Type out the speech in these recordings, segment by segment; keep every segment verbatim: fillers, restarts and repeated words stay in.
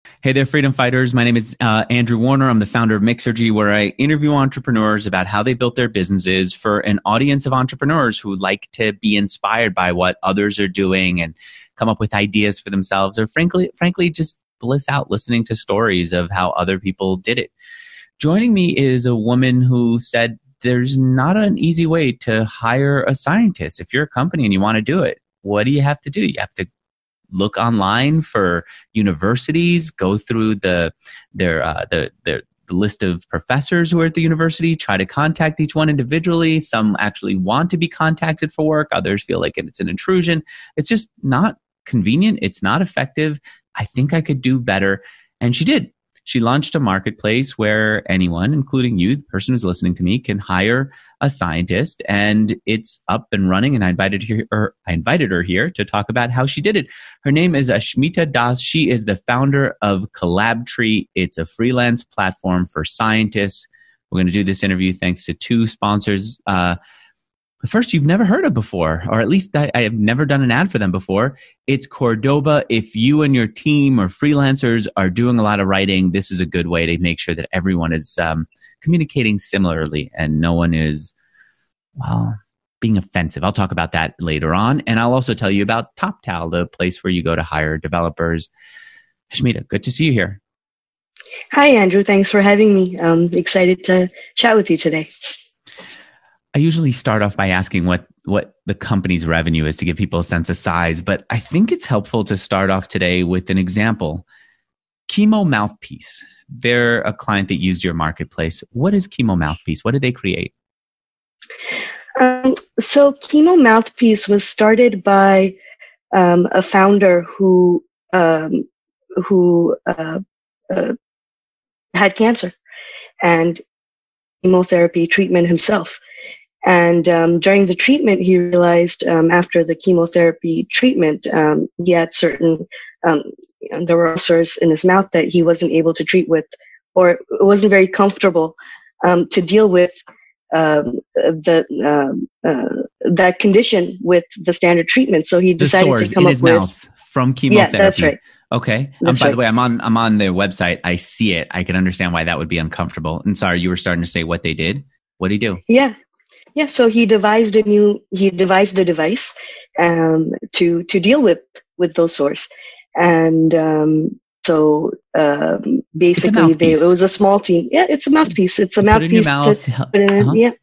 Hey there, freedom fighters. My name is uh, Andrew Warner. I'm the founder of Mixergy, where I interview entrepreneurs about how they built their businesses for an audience of entrepreneurs who like to be inspired by what others are doing and come up with ideas for themselves, or frankly, frankly, just bliss out listening to stories of how other people did it. Joining me is a woman who said there's not an easy way to hire a scientist. If you're a company and you want to do it, what do you have to do? You have to look online for universities, go through the their uh, the their the list of professors who are at the university, try to contact each one individually. Some actually want to be contacted for work. Others feel like it's an intrusion. It's just not convenient. It's not effective. I think I could do better. And she did. She launched a marketplace where anyone, including you, the person who's listening to me, can hire a scientist, and it's up and running. And I invited her, I invited her here to talk about how she did it. Her name is Ashmita Das. She is the founder of Collabtree. It's a freelance platform for scientists. We're going to do this interview thanks to two sponsors. Uh, First, you've never heard of before, or at least I, I have never done an ad for them before. It's Cordoba. If you and your team or freelancers are doing a lot of writing, this is a good way to make sure that everyone is um, communicating similarly and no one is, well, being offensive. I'll talk about that later on. And I'll also tell you about TopTal, the place where you go to hire developers. Ashmita, good to see you here. Hi, Andrew. Thanks for having me. I'm excited to chat with you today. I usually start off by asking what, what the company's revenue is to give people a sense of size, but I think it's helpful to start off today with an example. Chemo Mouthpiece. They're a client that used your marketplace. What is Chemo Mouthpiece? What did they create? Um, so Chemo Mouthpiece was started by um, a founder who um, who uh, uh, had cancer and chemotherapy treatment himself. And um, during the treatment, he realized um, after the chemotherapy treatment, um, he had certain, um, there were ulcers in his mouth that he wasn't able to treat with, or it wasn't very comfortable um, to deal with um, the um, uh, that condition with the standard treatment. So he decided the sores to come in up his with mouth from chemotherapy. Yeah, that's right. Okay. Um, by right. the way, I'm on I'm on their website. I see it. I can understand why that would be uncomfortable. And sorry, you were starting to say what they did. What did he do? Yeah. Yeah, so he devised a new, he devised a device um, to to deal with, with those sores. And um, so um, basically they, it was a small team. Yeah, it's a mouthpiece. It's a you mouthpiece. Put it in your mouth. To, in, uh-huh. Yeah.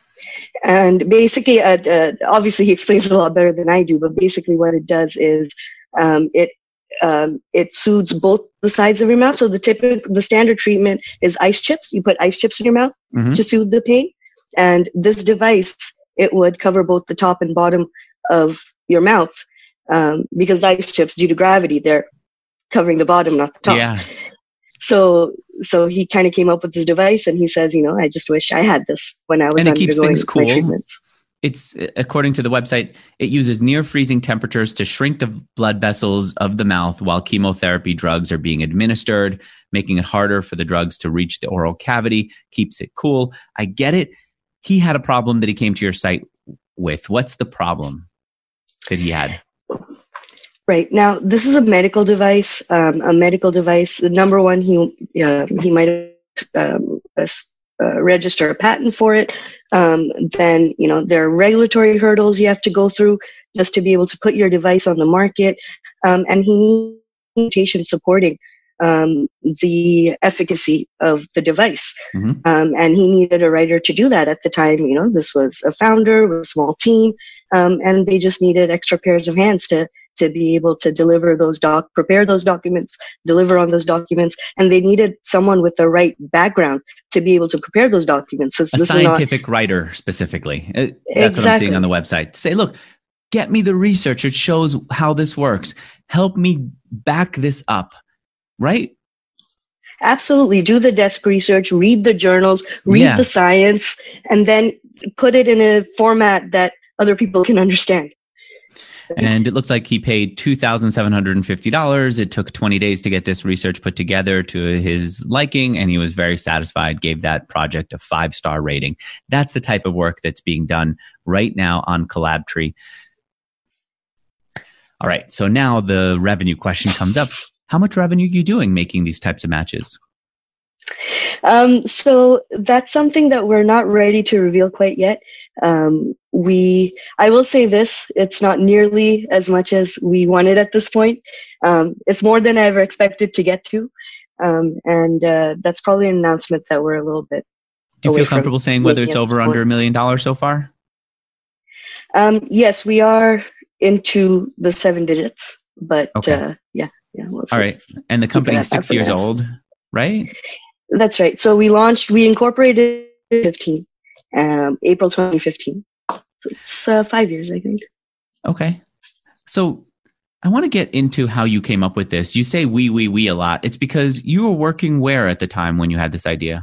And basically, uh, uh, obviously he explains it a lot better than I do, but basically what it does is um, it um, it soothes both the sides of your mouth. So the typical, the standard treatment is ice chips. You put ice chips in your mouth mm-hmm. to soothe the pain. And this device, it would cover both the top and bottom of your mouth um, because the ice chips, due to gravity, they're covering the bottom, not the top. Yeah. So, so he kind of came up with this device, and he says, you know, I just wish I had this when I was and it undergoing keeps things cool. my treatments. It's, according to the website, it uses near freezing temperatures to shrink the blood vessels of the mouth while chemotherapy drugs are being administered, making it harder for the drugs to reach the oral cavity, keeps it cool. I get it. He had a problem that he came to your site with. What's the problem that he had? Right. Now, this is a medical device, um, a medical device. The number one, he uh, he might um, uh, register a patent for it. Um, then, you know, there are regulatory hurdles you have to go through just to be able to put your device on the market. Um, and he needs patient supporting Um, the efficacy of the device. Mm-hmm. Um, and he needed a writer to do that at the time. You know, this was a founder with a small team, um, and they just needed extra pairs of hands to, to be able to deliver those doc, prepare those documents, deliver on those documents. And they needed someone with the right background to be able to prepare those documents. So a this scientific is not, writer specifically. That's exactly. what I'm seeing on the website. Say, look, get me the research. It shows how this works. Help me back this up. Right? Absolutely. Do the desk research, read the journals, read yeah. the science, and then put it in a format that other people can understand. And it looks like he paid two thousand seven hundred fifty dollars. It took twenty days to get this research put together to his liking, and he was very satisfied, gave that project a five-star rating. That's the type of work that's being done right now on Collabtree. All right, so now the revenue question comes up. How much revenue are you doing making these types of matches? Um, so that's something that we're not ready to reveal quite yet. Um, we, I will say this, it's not nearly as much as we wanted at this point. Um, it's more than I ever expected to get to. Um, and, uh, that's probably an announcement that we're a little bit. Do you feel comfortable saying whether it's over or under a million dollars so far? Um, yes, we are into the seven digits, but, okay. uh, yeah, yeah. We'll All right. And the company's six years old, right? That's right. So we launched, we incorporated in fifteen, um, April twenty fifteen. So it's uh, five years, I think. Okay. So I want to get into how you came up with this. You say we, we, we a lot. It's because you were working where at the time when you had this idea?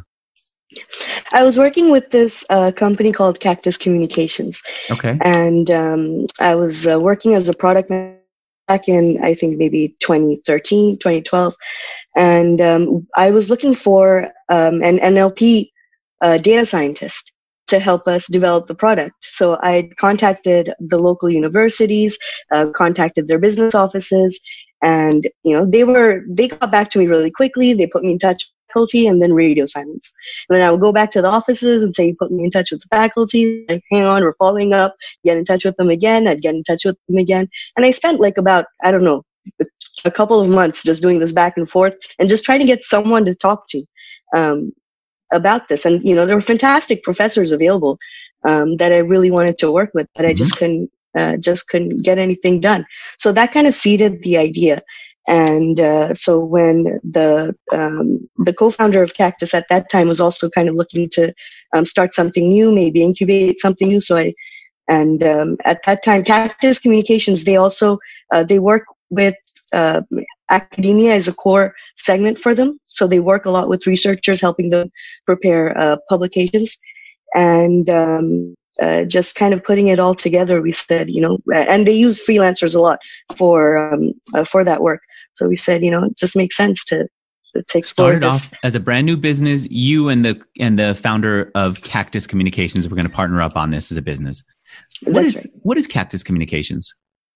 I was working with this uh, company called Cactus Communications. Okay. And um, I was uh, working as a product manager back in, I think, maybe twenty thirteen, twenty twelve. And um, I was looking for um, an N L P uh, data scientist to help us develop the product. So I contacted the local universities, uh, contacted their business offices, and you know they were they got back to me really quickly. They put me in touch with faculty and then radio silence. And then I would go back to the offices and say, put me in touch with the faculty. Like, hang on, we're following up. Get in touch with them again. I'd get in touch with them again. And I spent like about, I don't know, a couple of months just doing this back and forth and just trying to get someone to talk to um, about this. And, you know, there were fantastic professors available um, that I really wanted to work with, but I just couldn't, uh, just couldn't get anything done. So that kind of seeded the idea. And uh, so when the um, the co-founder of Cactus at that time was also kind of looking to um, start something new, maybe incubate something new. So I, and um, at that time, Cactus Communications, they also, uh, they work with uh, academia as a core segment for them. So they work a lot with researchers, helping them prepare uh, publications. And um, uh, just kind of putting it all together, we said, you know, and they use freelancers a lot for um, uh, for that work. So we said, you know, it just makes sense to, to explore Started this. off as a brand new business. You and the and the founder of Cactus Communications were going to partner up on this as a business. What That's is right. what is Cactus Communications?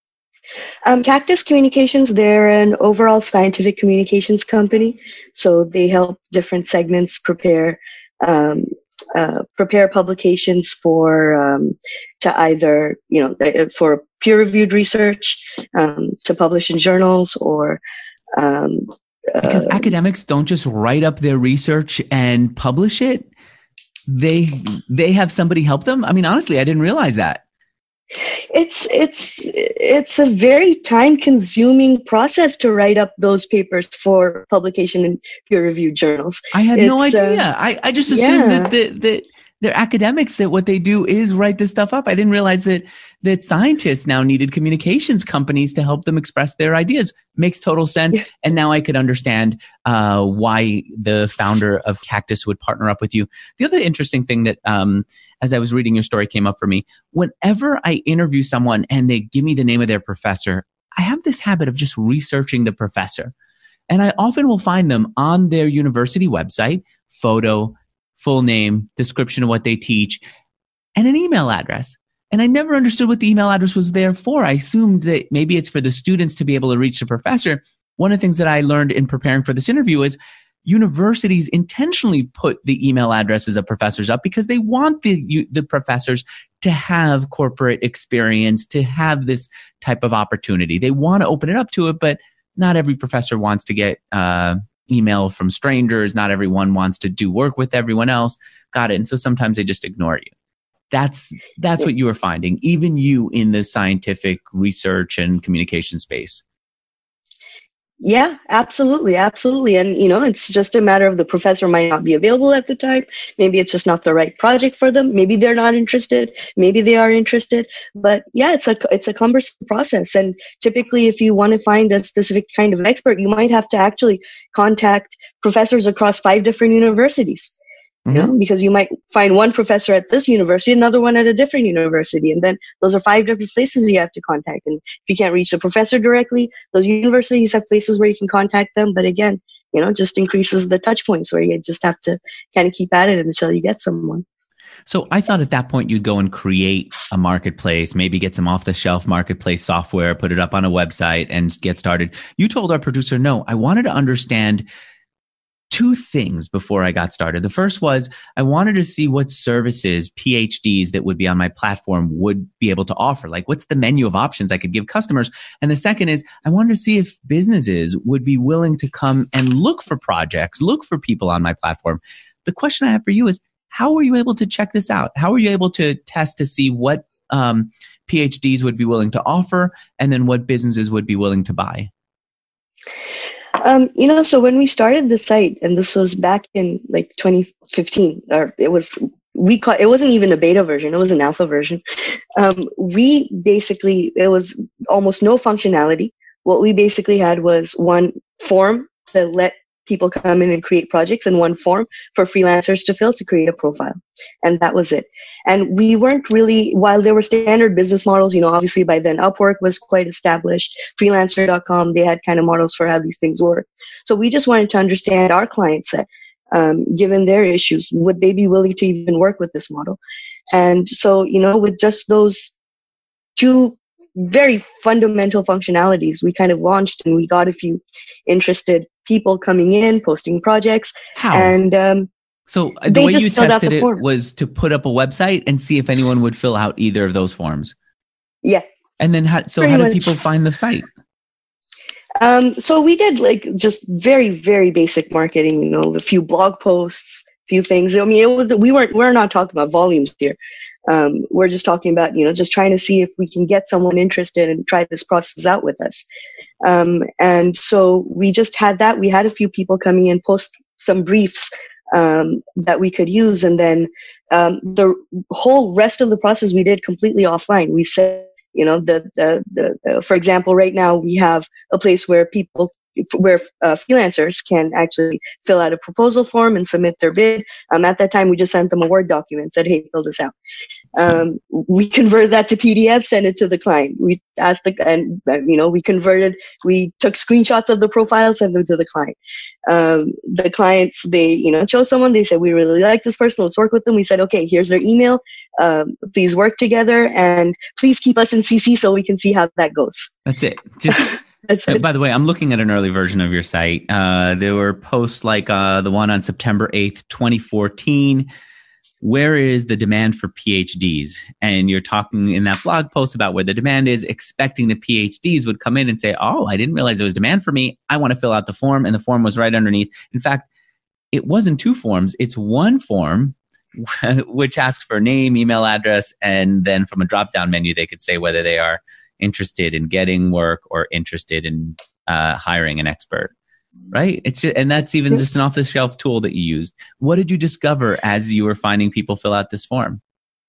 Um, Cactus Communications, they're an overall scientific communications company. So they help different segments prepare um, uh, prepare publications for um, to either, you know, for peer-reviewed research, um, to publish in journals, or um, because uh, academics don't just write up their research and publish it. They they have somebody help them. I mean, honestly, I didn't realize that. It's it's it's a very time-consuming process to write up those papers for publication in peer-reviewed journals. I had it's, no idea. Uh, I, I just assumed yeah. that, that that they're academics, that what they do is write this stuff up. I didn't realize that that scientists now needed communications companies to help them express their ideas. Makes total sense. Yeah. And now I could understand uh, why the founder of Cactus would partner up with you. The other interesting thing that, um, as I was reading your story, came up for me, whenever I interview someone and they give me the name of their professor, I have this habit of just researching the professor. And I often will find them on their university website, photo, full name, description of what they teach, and an email address. And I never understood what the email address was there for. I assumed that maybe it's for the students to be able to reach the professor. One of the things that I learned in preparing for this interview is universities intentionally put the email addresses of professors up because they want the the professors to have corporate experience, to have this type of opportunity. They want to open it up to it, but not every professor wants to get uh, email from strangers. Not everyone wants to do work with everyone else. Got it. And so sometimes they just ignore you. That's that's what you were finding, even you in the scientific research and communication space. Yeah, absolutely. Absolutely. And, you know, it's just a matter of the professor might not be available at the time. Maybe it's just not the right project for them. Maybe they're not interested. Maybe they are interested. But yeah, it's a, it's a cumbersome process. And typically, if you want to find a specific kind of expert, you might have to actually contact professors across five different universities. You know, because you might find one professor at this university, another one at a different university. And then those are five different places you have to contact. And if you can't reach the professor directly, those universities have places where you can contact them. But again, you know, just increases the touch points where you just have to kind of keep at it until you get someone. So I thought at that point you'd go and create a marketplace, maybe get some off the shelf marketplace software, put it up on a website and get started. You told our producer, no, I wanted to understand two things before I got started. The first was I wanted to see what services P H Ds that would be on my platform would be able to offer. Like, what's the menu of options I could give customers? And the second is I wanted to see if businesses would be willing to come and look for projects, look for people on my platform. The question I have for you is, how were you able to check this out? How were you able to test to see what um, P H Ds would be willing to offer and then what businesses would be willing to buy? Um, you know, so when we started the site, and this was back in like twenty fifteen, or it was, we call, it wasn't even a beta version, it was an alpha version. Um, we basically, it was almost no functionality. What we basically had was one form to let people come in and create projects, and one form for freelancers to fill to create a profile. And that was it. And we weren't really, while there were standard business models, you know, obviously by then Upwork was quite established, freelancer dot com, they had kind of models for how these things work. So we just wanted to understand our client set, um, given their issues, would they be willing to even work with this model? And so, you know, with just those two very fundamental functionalities, we kind of launched and we got a few interested people coming in, posting projects. How? And um, so the way you tested it was to put up a website and see if anyone would fill out either of those forms. Yeah. And then how, so how did people find the site? Um, so we did like just very, very basic marketing, you know, a few blog posts, few things. I mean, it was, we weren't, we're not talking about volumes here. Um, we're just talking about, you know, just trying to see if we can get someone interested and try this process out with us. Um, and so we just had that. We had a few people coming in, post some briefs um, that we could use. And then um, the whole rest of the process we did completely offline. We said, you know, the, the, the, the for example, right now we have a place where people where uh, freelancers can actually fill out a proposal form and submit their bid. Um, at that time, we just sent them a Word document, said, hey, fill this out. Um, we converted that to P D F, sent it to the client. We asked the, and, uh, you know, we converted, we took screenshots of the profile, sent them to the client. Um, the clients, they, you know, chose someone, they said, we really like this person, let's work with them. We said, okay, here's their email. Um, please work together and please keep us in C C so we can see how that goes. That's it. Just Uh, by the way, I'm looking at an early version of your site. Uh, there were posts like uh, the one on September eighth, twenty fourteen. Where is the demand for P H Ds? And you're talking in that blog post about where the demand is, expecting the P H Ds would come in and say, oh, I didn't realize there was demand for me. I want to fill out the form. And the form was right underneath. In fact, it wasn't two forms. It's one form, which asks for name, email address, and then from a drop-down menu, they could say whether they are interested in getting work or interested in uh, hiring an expert, right? It's just, and that's even just an off-the-shelf tool that you used. What did you discover as you were finding people fill out this form?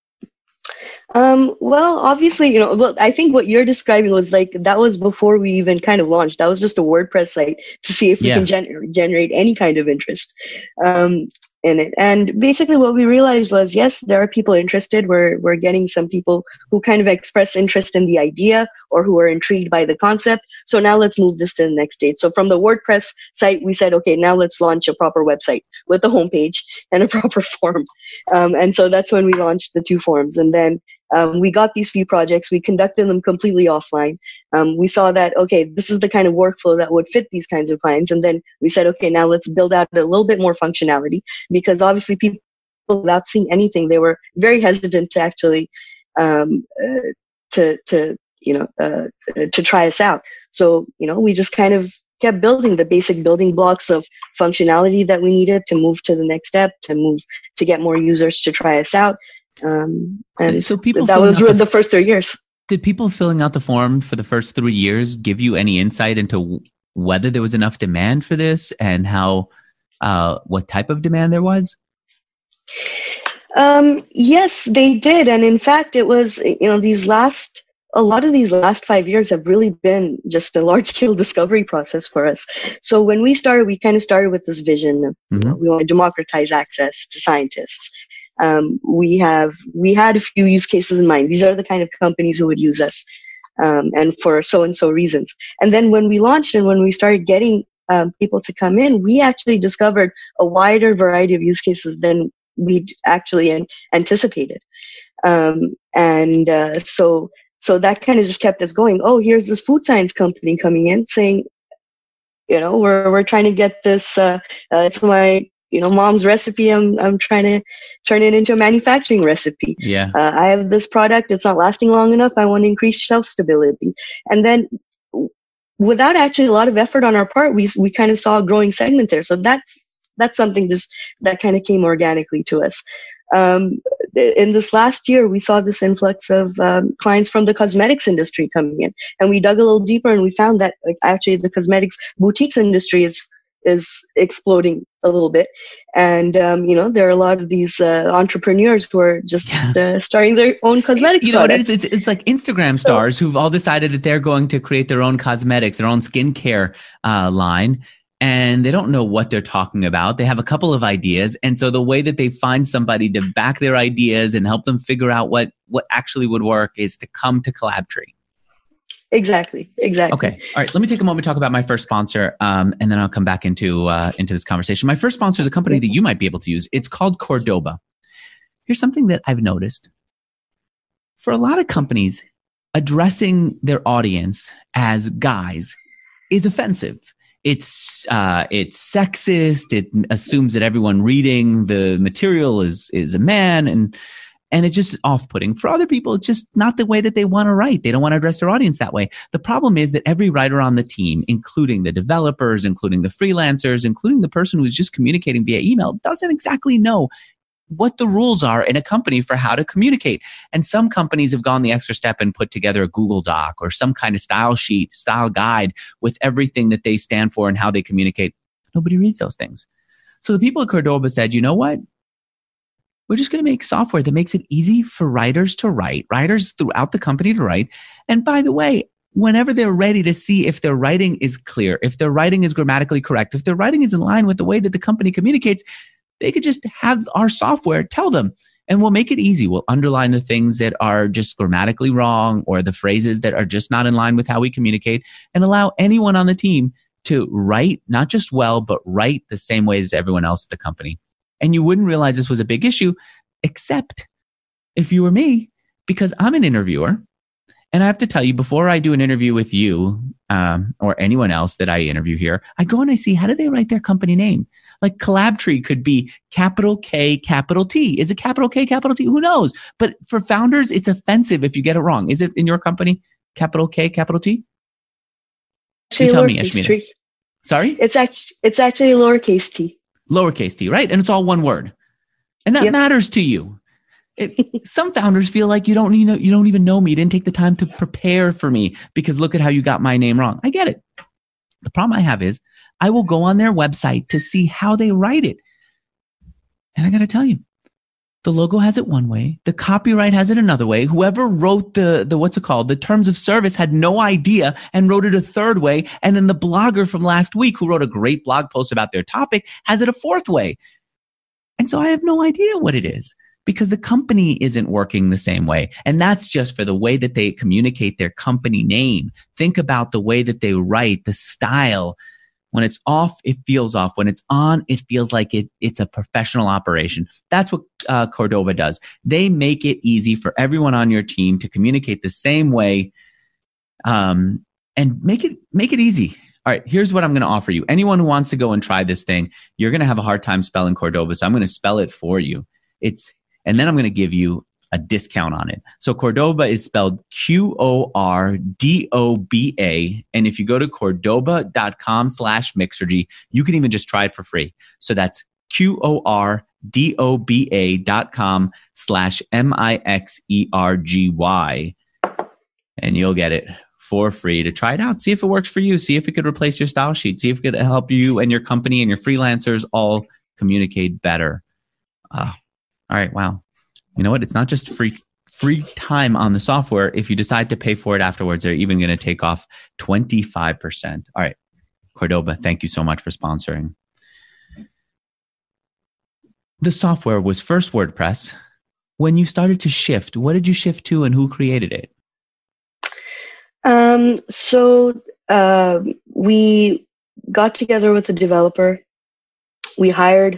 Um, well, obviously, you know, well, I think what you're describing was like, that was before we even kind of launched. That was just a WordPress site to see if we yeah. can gen- generate any kind of interest. Um, in it. And basically what we realized was, yes, there are people interested. We're, we're getting some people who kind of express interest in the idea or who are intrigued by the concept. So now let's move this to the next stage. So from the WordPress site, we said, okay, now let's launch a proper website with a homepage and a proper form. Um, and so that's when we launched the two forms. And then Um, we got these few projects. We conducted them completely offline. Um, we saw that, okay, this is the kind of workflow that would fit these kinds of clients. And then we said, okay, now let's build out a little bit more functionality, because obviously people, without seeing anything, they were very hesitant to actually, um, uh, to, to, you know, uh, to try us out. So, you know, we just kind of kept building the basic building blocks of functionality that we needed to move to the next step, to move, to get more users to try us out. Um, and so people that was the, the first three years. Did people filling out the form for the first three years give you any insight into w- whether there was enough demand for this and how, uh, what type of demand there was? Um, yes, they did. And in fact, it was, you know, these last, a lot of these last five years have really been just a large scale discovery process for us. So when we started, we kind of started with this vision of, mm-hmm. you know, we want to democratize access to scientists. Um, we have, we had a few use cases in mind. These are the kind of companies who would use us, um, and for so-and-so reasons. And then when we launched and when we started getting, um, people to come in, we actually discovered a wider variety of use cases than we actually an- anticipated. Um, and uh, so so that kind of just kept us going. Oh, here's this food science company coming in saying, you know, we're we're trying to get this. Uh, uh, it's my you know mom's recipe. I'm I'm trying to turn it into a manufacturing recipe. Yeah. Uh, I have this product. It's not lasting long enough. I want to increase shelf stability. And then, without actually a lot of effort on our part, we we kind of saw a growing segment there. So that's that's something just that kind of came organically to us. Um, in this last year, we saw this influx of um, clients from the cosmetics industry coming in, and we dug a little deeper, and we found that like, actually the cosmetics boutiques industry is is exploding a little bit, and um, you know there are a lot of these uh, entrepreneurs who are just uh, starting their own cosmetics. You know products. what it is? It's, it's like Instagram stars so, who've all decided that they're going to create their own cosmetics, their own skincare uh, line. And they don't know what they're talking about. They have a couple of ideas. And so the way that they find somebody to back their ideas and help them figure out what, what actually would work is to come to Collabtree. Exactly. Exactly. Okay. All right. Let me take a moment to talk about my first sponsor, um, and then I'll come back into uh, into this conversation. My first sponsor is a company that you might be able to use. It's called Cordoba. Here's something that I've noticed. For a lot of companies, addressing their audience as guys is offensive. It's uh, it's sexist. It assumes that everyone reading the material is is a man, and and it's just off-putting. For other people, it's just not the way that they want to write. They don't want to address their audience that way. The problem is that every writer on the team, including the developers, including the freelancers, including the person who's just communicating via email, doesn't exactly know what the rules are in a company for how to communicate. And some companies have gone the extra step and put together a Google Doc or some kind of style sheet, style guide with everything that they stand for and how they communicate. Nobody reads those things. So the people at Cordoba said, you know what? We're just going to make software that makes it easy for writers to write, writers throughout the company to write. And by the way, whenever they're ready to see if their writing is clear, if their writing is grammatically correct, if their writing is in line with the way that the company communicates, they could just have our software tell them, and we'll make it easy. We'll underline the things that are just grammatically wrong or the phrases that are just not in line with how we communicate, and allow anyone on the team to write not just well, but write the same way as everyone else at the company. And you wouldn't realize this was a big issue, except if you were me, because I'm an interviewer. And I have to tell you, before I do an interview with you um, or anyone else that I interview here, I go and I see, how do they write their company name? Like Collabtree could be capital K, capital T. Is it capital K, capital T? Who knows? But for founders, it's offensive if you get it wrong. Is it in your company, capital K, capital T? Actually, you tell me, lowercase Ashmita. T. Sorry? It's actually, it's actually lowercase t. Lowercase t, right? And it's all one word. And that Yep. matters to you. It, some founders feel like you don't, you know, you don't even know me. You didn't take the time to prepare for me because look at how you got my name wrong. I get it. The problem I have is I will go on their website to see how they write it. And I got to tell you, the logo has it one way. The copyright has it another way. Whoever wrote the, the, what's it called? The terms of service had no idea and wrote it a third way. And then the blogger from last week who wrote a great blog post about their topic has it a fourth way. And so I have no idea what it is, because the company isn't working the same way. And that's just for the way that they communicate their company name. Think about the way that they write, the style. When it's off, it feels off. When it's on, it feels like it, it's a professional operation. That's what uh, Cordoba does. They make it easy for everyone on your team to communicate the same way, um, and make it make it easy. All right, here's what I'm going to offer you. Anyone who wants to go and try this thing, you're going to have a hard time spelling Cordoba, so I'm going to spell it for you. It's And then I'm going to give you a discount on it. So Cordoba is spelled Q O R D O B A. And if you go to cordoba.com slash Mixergy, you can even just try it for free. So that's Q O R D O B A dot com slash M I X E R G Y. And you'll get it for free to try it out. See if it works for you. See if it could replace your style sheet. See if it could help you and your company and your freelancers all communicate better. Uh, all right. Wow. You know what? It's not just free free time on the software. If you decide to pay for it afterwards, they're even going to take off twenty-five percent. All right. Cordoba, thank you so much for sponsoring. The software was first WordPress. When you started to shift, what did you shift to and who created it? Um, so uh, we got together with a developer. We hired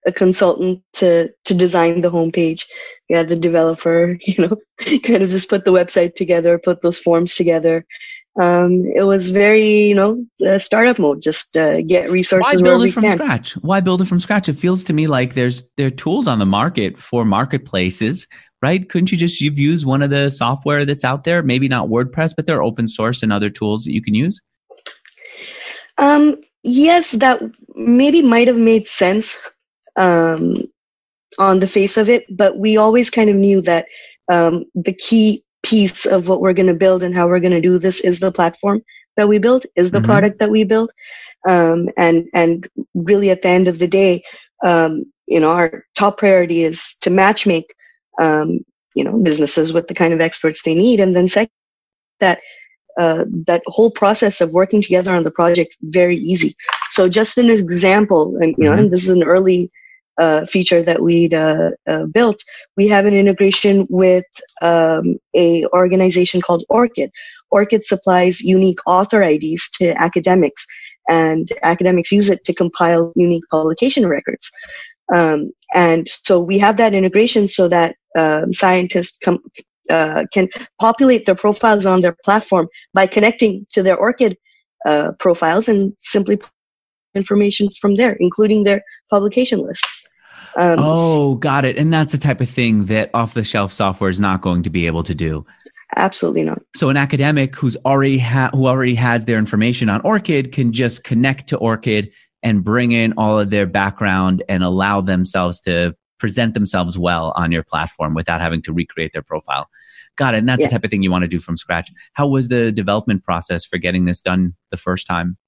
a consultant to to design the homepage. We had the developer, you know, kind of just put the website together, put those forms together. Um, it was very, you know, uh, startup mode. Just uh, get resources. Why build it from can. scratch? Why build it from scratch? It feels to me like there's there are tools on the market for marketplaces, right? Couldn't you just you've used one of the software that's out there? Maybe not WordPress, but they're open source and other tools that you can use. Um, yes, that maybe might have made sense um, on the face of it, but we always kind of knew that um, the key piece of what we're going to build and how we're going to do this is the platform that we build, is the mm-hmm. product that we build. Um, and, and really at the end of the day, um, you know, our top priority is to match make, um, you know, businesses with the kind of experts they need. And then second, that, uh, that whole process of working together on the project, very easy. So just an example, and, you know, mm-hmm. and this is an early Uh, feature that we'd uh, uh, built, we have an integration with um, a organization called ORCID. ORCID supplies unique author I Ds to academics, and academics use it to compile unique publication records. Um, and so we have that integration so that um, scientists com- uh, can populate their profiles on their platform by connecting to their ORCID uh, profiles and simply information from there, including their publication lists. Um, oh, got it. And that's the type of thing that off-the-shelf software is not going to be able to do. Absolutely not. So an academic who's already ha- who already has their information on ORCID can just connect to ORCID and bring in all of their background and allow themselves to present themselves well on your platform without having to recreate their profile. Got it. And that's yeah. the type of thing you want to do from scratch. How was the development process for getting this done the first time?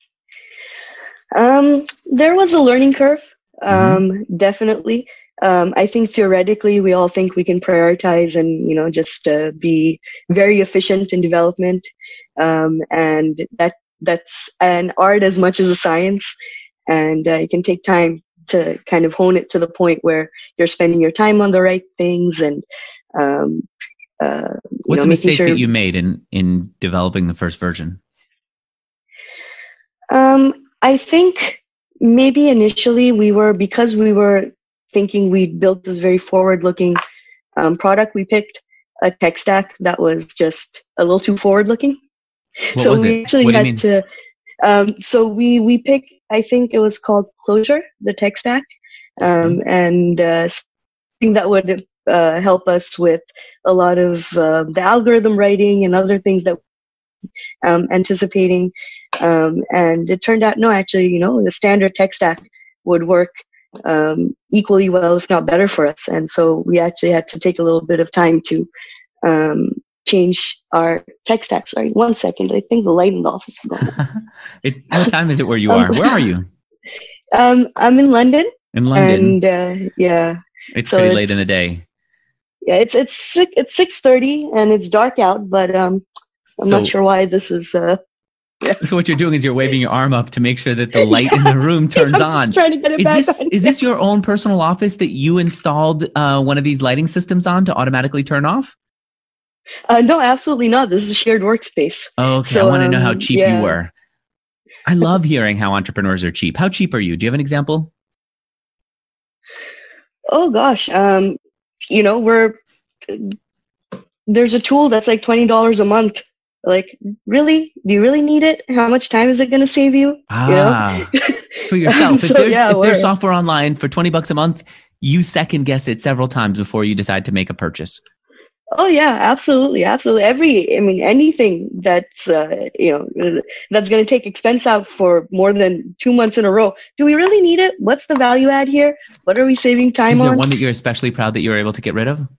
Um, there was a learning curve, um, mm-hmm. definitely. Um, I think theoretically we all think we can prioritize and, you know, just uh, be very efficient in development. Um, and that that's an art as much as a science. And uh, it can take time to kind of hone it to the point where you're spending your time on the right things. And um, uh, you what's know, a mistake sure- that you made in, in developing the first version? Um, I think maybe initially we were, because we were thinking we'd built this very forward-looking um, product, we picked a tech stack that was just a little too forward-looking. What so was we it? actually What do you had mean? to, um, so we, we picked, I think it was called Clojure, the tech stack, um, Mm-hmm. and uh, something that would uh, help us with a lot of uh, the algorithm writing and other things that Um, anticipating, um, and it turned out no, actually, you know, the standard tech stack would work um, equally well, if not better, for us. And so we actually had to take a little bit of time to um, change our tech stack. Sorry, one second. I think the light in the office is going on. it, what time is it where you Um, are? Where are you? Um, I'm in London, In London. and uh, yeah, It's so pretty late it's- in the day. yeah, it's it's six, it's six thirty, and it's dark out, but um, I'm So- not sure why this is. Uh, So what you're doing is you're waving your arm up to make sure that the light in the room turns I'm on. just trying to get it Is back this on. is this your own personal office that you installed uh, one of these lighting systems on to automatically turn off? Uh, no, absolutely not. This is a shared workspace. Oh, okay. So, I want to know how um, cheap yeah. you were. I love hearing how entrepreneurs are cheap. How cheap are you? Do you have an example? Oh gosh, um, you know, we're there's a tool that's like twenty dollars a month. Like, really? Do you really need it? How much time is it going to save you? Ah, You know? for yourself. If So, there's yeah, if there's we're- software online for twenty bucks a month, you second guess it several times before you decide to make a purchase. Oh yeah, absolutely, absolutely. Every, I mean, anything that's uh, you know that's going to take expense out for more than two months in a row. Do we really need it? What's the value add here? What are we saving time Is there on? one that you're especially proud that you were able to get rid of?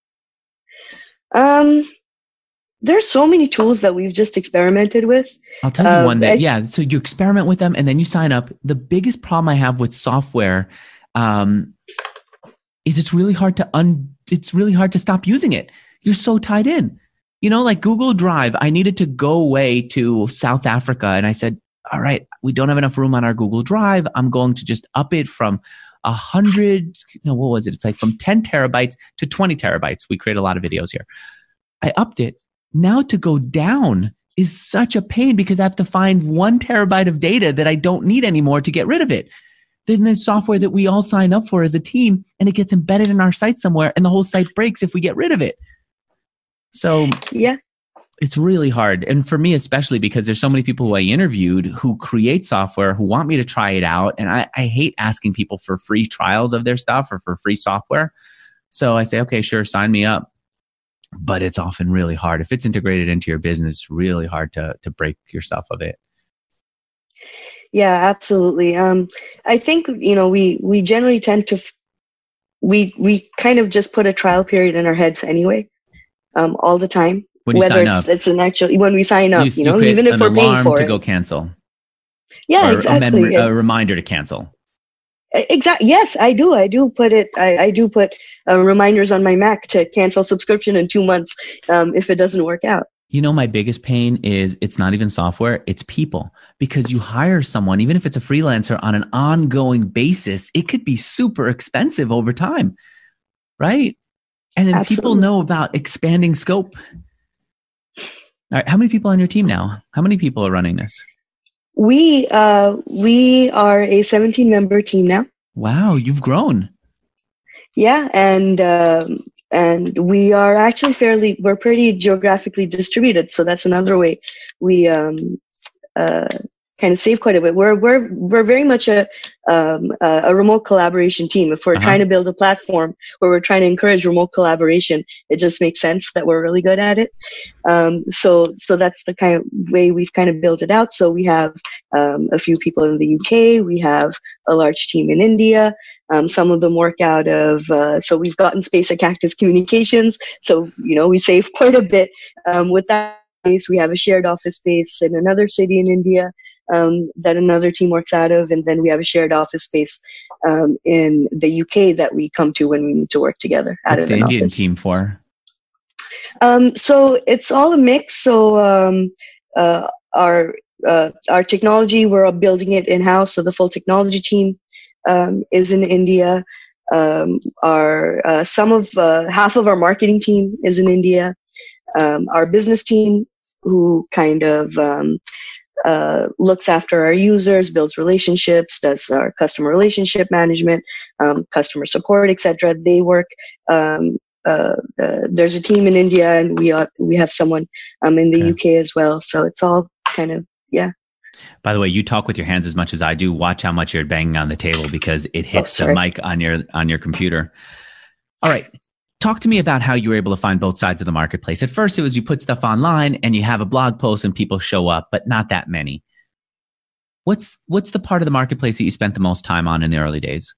Um, there's so many tools that we've just experimented with. I'll tell you Uh, one that, I- yeah. So you experiment with them and then you sign up. The biggest problem I have with software um, is it's really hard to un. It's really hard to stop using it. You're so tied in. You know, like Google Drive. I needed to go away to South Africa, and I said, "All right, we don't have enough room on our Google Drive. I'm going to just up it from a hundred. No, what was it? It's like from ten terabytes to twenty terabytes. We create a lot of videos here. I upped it. Now to go down is such a pain because I have to find one terabyte of data that I don't need anymore to get rid of it. Then there's software that we all sign up for as a team, and it gets embedded in our site somewhere, and the whole site breaks if we get rid of it. So yeah, it's really hard. And for me, especially because there's so many people who I interviewed who create software who want me to try it out. And I, I hate asking people for free trials of their stuff or for free software. So I say, okay, sure, sign me up. But it's often really hard. If it's integrated into your business, it's really hard to, to break yourself of it. Yeah, absolutely. Um, I think, you know, we, we generally tend to, f- we, we kind of just put a trial period in our heads anyway, um, all the time. When you Whether sign it's, up, it's an actual, when we sign up, you, you, know, you even if an we're paying alarm for to it. go cancel. Yeah, or exactly. A, mem- a reminder to cancel. Exactly. Yes, I do. I do put it. I, I do put uh, reminders on my Mac to cancel subscription in two months um, if it doesn't work out. You know, my biggest pain is it's not even software, it's people. Because you hire someone, even if it's a freelancer, on an ongoing basis, it could be super expensive over time, right? And then Absolutely. People know about expanding scope. All right, how many people on your team now? How many people are running this? We uh, we are a seventeen member team now. Wow, you've grown. Yeah, and um, and we are actually fairly, we're pretty geographically distributed. So that's another way we um, uh, kind of save quite a bit. We're we're we're very much a um, a remote collaboration team. If we're uh-huh. trying to build a platform where we're trying to encourage remote collaboration, it just makes sense that we're really good at it. Um, so so that's the kind of way we've kind of built it out. So we have um, a few people in the U K. We have a large team in India. Um, some of them work out of, uh, so we've gotten space at Cactus Communications. So, you know, we save quite a bit. Um, with that space, we have a shared office space in another city in India, um, that another team works out of. And then we have a shared office space, um, in the U K that we come to when we need to work together. What's the Indian office. team for? Um, so it's all a mix. So, um, uh, our, uh, our technology, we're building it in-house. So the full technology team, Um, is in India. Um, our uh, some of uh, half of our marketing team is in India. Um, our business team, who kind of um, uh, looks after our users, builds relationships, does our customer relationship management, um, customer support, et cetera. They work. Um, uh, uh, there's a team in India, and we are, we have someone um, in the okay. U K as well. So it's all kind of yeah. By the way, you talk with your hands as much as I do. Watch how much you're banging on the table because it hits oh, the mic on your on your computer. All right. Talk to me about how you were able to find both sides of the marketplace. At first, it was you put stuff online and you have a blog post and people show up, but not that many. What's what's the part of the marketplace that you spent the most time on in the early days?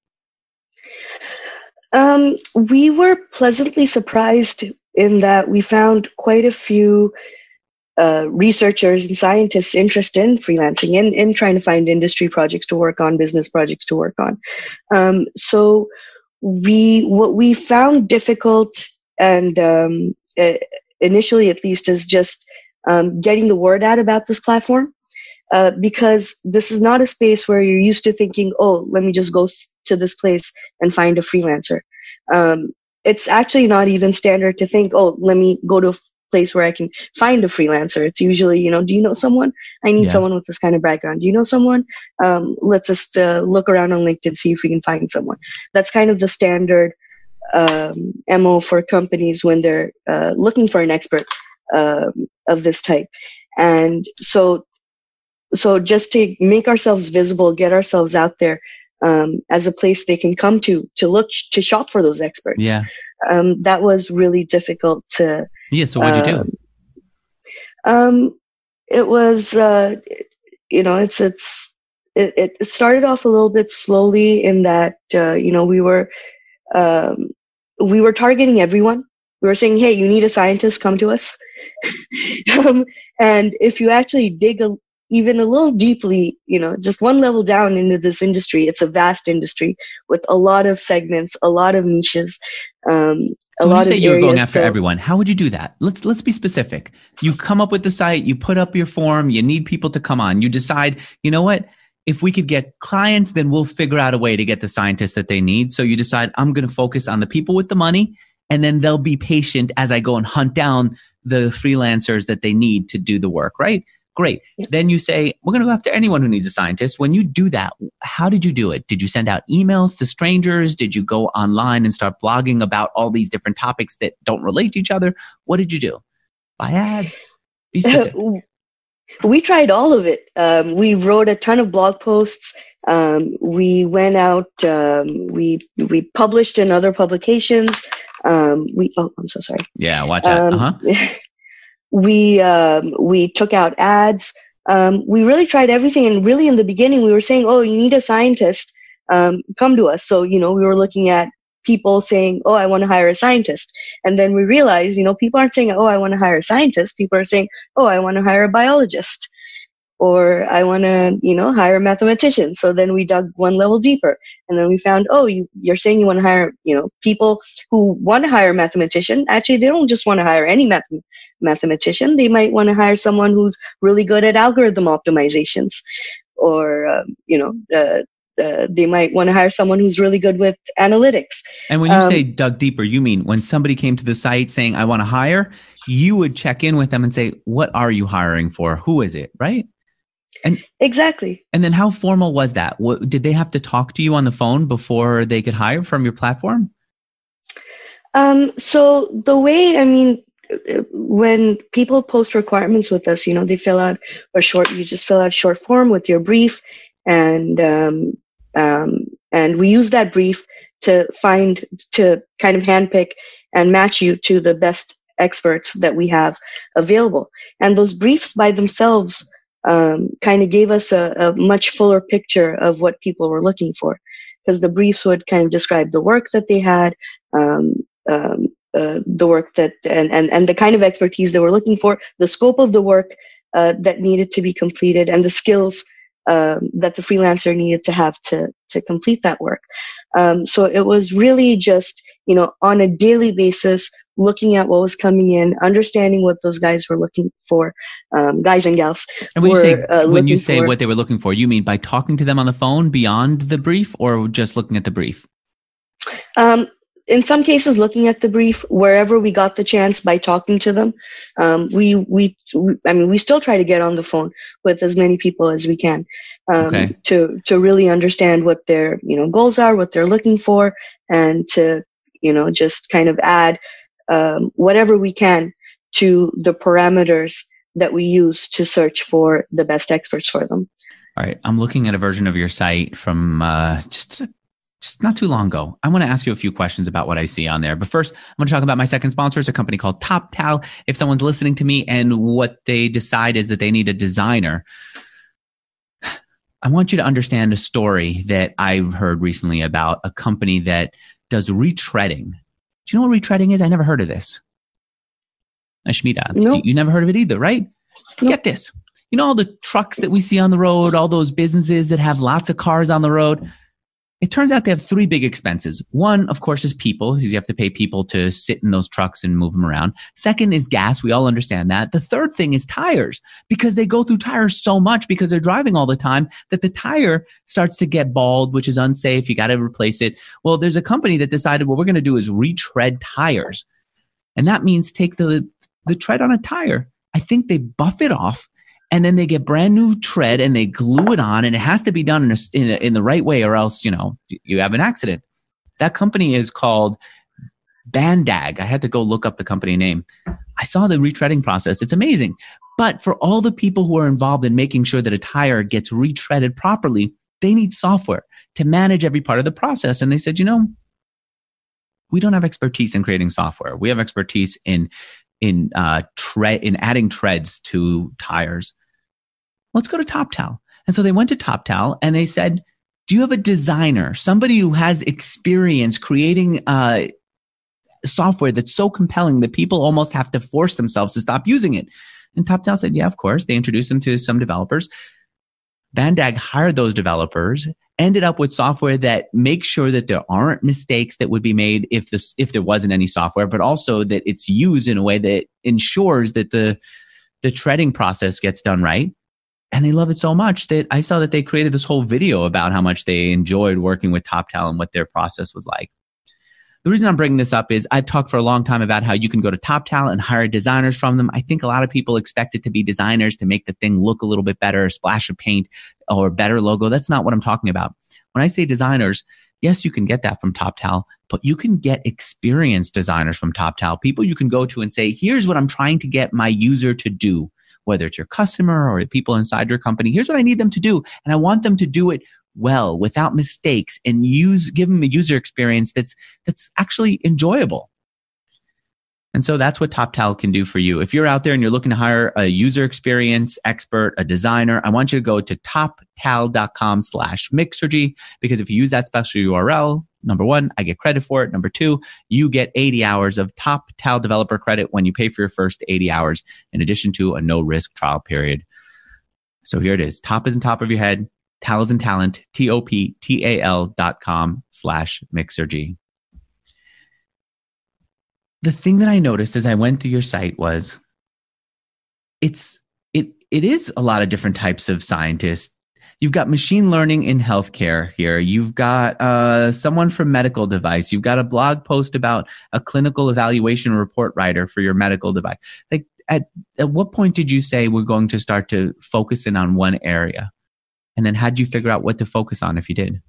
Um, we were pleasantly surprised in that we found quite a few Uh, researchers and scientists interested in freelancing and in trying to find industry projects to work on, business projects to work on. Um, so we, what we found difficult and um, uh, initially at least is just um, getting the word out about this platform uh, because this is not a space where you're used to thinking, oh, let me just go to this place and find a freelancer. Um, it's actually not even standard to think, oh, let me go to a place where I can find a freelancer. It's usually, you know, do you know someone? I need yeah. someone with this kind of background. Do you know someone? Um, let's just uh, look around on LinkedIn, see if we can find someone. That's kind of the standard um, M O for companies when they're uh, looking for an expert um, of this type. And so, so just to make ourselves visible, get ourselves out there um, as a place they can come to, to look, to shop for those experts. Yeah. Um, that was really difficult to, Yeah. So what'd you do? Um, um it was, uh, you know, it's, it's, it, it started off a little bit slowly in that, uh, you know, we were, um, we were targeting everyone. We were saying, hey, you need a scientist, come to us. um, and if you actually dig a, even a little deeply, you know, just one level down into this industry, it's a vast industry with a lot of segments, a lot of niches. Um, so a when lot you say of you were areas, going after so, everyone, how would you do that? Let's let's be specific. You come up with the site, you put up your form, you need people to come on. You decide, you know what? If we could get clients, then we'll figure out a way to get the scientists that they need. So you decide, I'm going to focus on the people with the money, and then they'll be patient as I go and hunt down the freelancers that they need to do the work, right? Great. Then you say, we're going to go after anyone who needs a scientist. When you do that, how did you do it? Did you send out emails to strangers? Did you go online and start blogging about all these different topics that don't relate to each other? What did you do? Buy ads? Be specific. We tried all of it. Um, we wrote a ton of blog posts. Um, we went out. Um, we we published in other publications. Um, we oh, I'm so sorry. Yeah, watch out. Um, uh-huh. We um, we took out ads. Um, we really tried everything, and really in the beginning we were saying, "Oh, you need a scientist. Um, come to us." So you know, we were looking at people saying, "Oh, I want to hire a scientist," and then we realized, you know, people aren't saying, "Oh, I want to hire a scientist." People are saying, "Oh, I want to hire a biologist," or "I want to, you know, hire a mathematician." So then we dug one level deeper, and then we found, oh, you, you're saying you want to hire, you know, people who want to hire a mathematician. Actually, they don't just want to hire any math- mathematician. They might want to hire someone who's really good at algorithm optimizations, or um, you know, uh, uh, they might want to hire someone who's really good with analytics. And when you um, say dug deeper, you mean when somebody came to the site saying, I want to hire, you would check in with them and say, what are you hiring for? Who is it? Right? And exactly. And then how formal was that? What, did they have to talk to you on the phone before they could hire from your platform? Um, so the way, I mean, when people post requirements with us, you know, they fill out a short, you just fill out a short form with your brief, and um, um, and we use that brief to find, to kind of handpick and match you to the best experts that we have available. And those briefs by themselves um, kind of gave us a, a much fuller picture of what people were looking for, because the briefs would kind of describe the work that they had, um, um, uh, the work that, and, and, and the kind of expertise they were looking for, the scope of the work uh, that needed to be completed, and the skills um, that the freelancer needed to have to, to complete that work. Um, so it was really just, you know, on a daily basis, looking at what was coming in, understanding what those guys were looking for, um, guys and gals. And when were, you say, uh, when you say for, what they were looking for, you mean by talking to them on the phone beyond the brief, or just looking at the brief? Um, in some cases, looking at the brief, wherever we got the chance, by talking to them. Um, we, we, we, I mean, we still try to get on the phone with as many people as we can, um, okay. to, to really understand what their, you know, goals are, what they're looking for, and to, you know, just kind of add, um, whatever we can to the parameters that we use to search for the best experts for them. All right. I'm looking at a version of your site from, uh, just Just not too long ago. I want to ask you a few questions about what I see on there. But first, I'm going to talk about my second sponsor. It's a company called TopTal. If someone's listening to me and what they decide is that they need a designer, I want you to understand a story that I heard recently about a company that does retreading. Do you know what retreading is? I never heard of this. Ashmita, Nope. You never heard of it either, right? Nope. Get this. You know all the trucks that we see on the road, all those businesses that have lots of cars on the road? It turns out they have three big expenses. One, of course, is people, because you have to pay people to sit in those trucks and move them around. Second is gas. We all understand that. The third thing is tires, because they go through tires so much because they're driving all the time that the tire starts to get bald, which is unsafe. You got to replace it. Well, there's a company that decided what we're going to do is retread tires. And that means take the, the tread on a tire. I think they buff it off, and then they get brand new tread and they glue it on, and it has to be done in, a, in, a, in the right way, or else, you know, you have an accident. That company is called Bandag. I had to go look up the company name. I saw the retreading process. It's amazing. But for all the people who are involved in making sure that a tire gets retreaded properly, they need software to manage every part of the process. And they said, you know, we don't have expertise in creating software. We have expertise in in uh, tre- in adding treads to tires. Let's go to TopTal. And so they went to TopTal and they said, do you have a designer, somebody who has experience creating uh, software that's so compelling that people almost have to force themselves to stop using it? And TopTal said, yeah, of course. They introduced them to some developers. Bandag hired those developers, ended up with software that makes sure that there aren't mistakes that would be made if this, if there wasn't any software, but also that it's used in a way that ensures that the, the treading process gets done right. And they love it so much that I saw that they created this whole video about how much they enjoyed working with TopTal and what their process was like. The reason I'm bringing this up is I've talked for a long time about how you can go to TopTal and hire designers from them. I think a lot of people expect it to be designers to make the thing look a little bit better, a splash of paint or a better logo. That's not what I'm talking about. When I say designers, yes, you can get that from TopTal, but you can get experienced designers from TopTal, people you can go to and say, here's what I'm trying to get my user to do, whether it's your customer or the people inside your company. Here's what I need them to do. And I want them to do it well, without mistakes, and use give them a user experience that's that's actually enjoyable. And so that's what TopTal can do for you. If you're out there and you're looking to hire a user experience expert, a designer, I want you to go to toptal.com slash Mixergy, because if you use that special U R L, number one, I get credit for it. Number two, you get eighty hours of TopTal developer credit when you pay for your first eighty hours, in addition to a no-risk trial period. So here it is. Top is on top of your head. Tal is in talent, T O P T A L dot com slash Mixergy. The thing that I noticed as I went through your site was it's it it is a lot of different types of scientists. You've got machine learning in healthcare here. You've got uh, someone from medical device. You've got a blog post about a clinical evaluation report writer for your medical device. Like at, at what point did you say we're going to start to focus in on one area? And then how did you figure out what to focus on if you did?